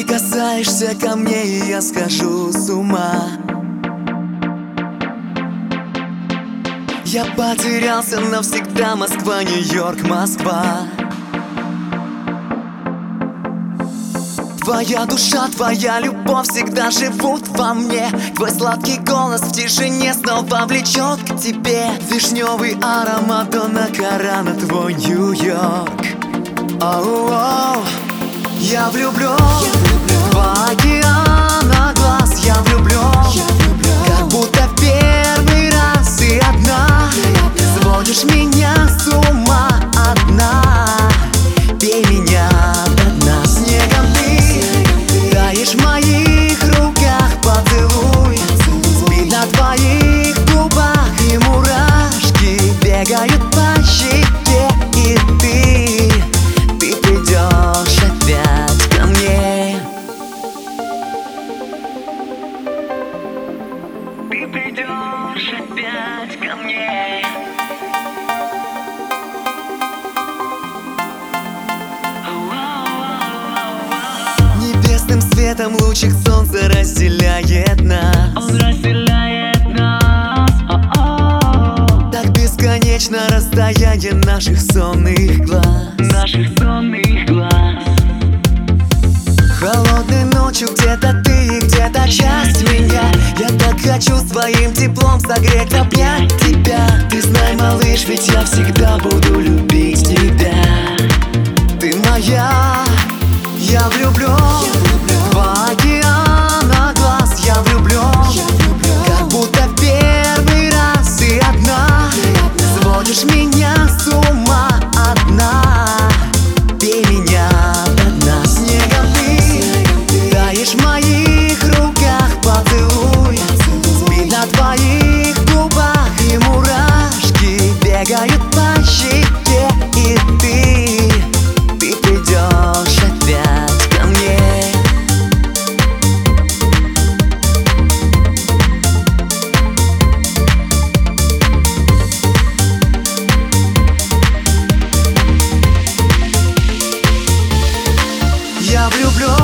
Прикасаешься ко мне, и я схожу с ума. Я потерялся навсегда. Москва, Нью-Йорк, Москва. Твоя душа, твоя любовь всегда живут во мне. Твой сладкий голос в тишине снова влечет к тебе. Вишневый аромат Дона Карана, твой Нью-Йорк. Оу-оу. Я влюблен в океана глаз. Я влюблен, как будто первый раз. И одна сводишь меня с ума. Одна, пей меня до дна. Снегом ты таешь в моих руках. Поцелуй спит на твоих губах. И мурашки бегают по щеке. И ты придешь опять ко мне. Ты придешь опять ко мне. Небесным светом лучик солнца разделяет нас. Он разделяет нас. Так бесконечно расстояние наших сонных глаз. Наших сонных глаз. Холодной ночью где-то ты и где-то часть меня. Я так хочу своим теплом согреть, обнять тебя. Ты знай, малыш, ведь я всегда буду любить тебя. Ты моя. Я влюблен в океана глаз. Я влюблен, как будто первый раз. И одна сводишь меня с ума. Одна, пей меня до дна. Снегом ты таешь в моих руках. Поцелуй спит на твоих губах. И мурашки бегают по щеке. И ты придешь опять ко мне. Я влюблен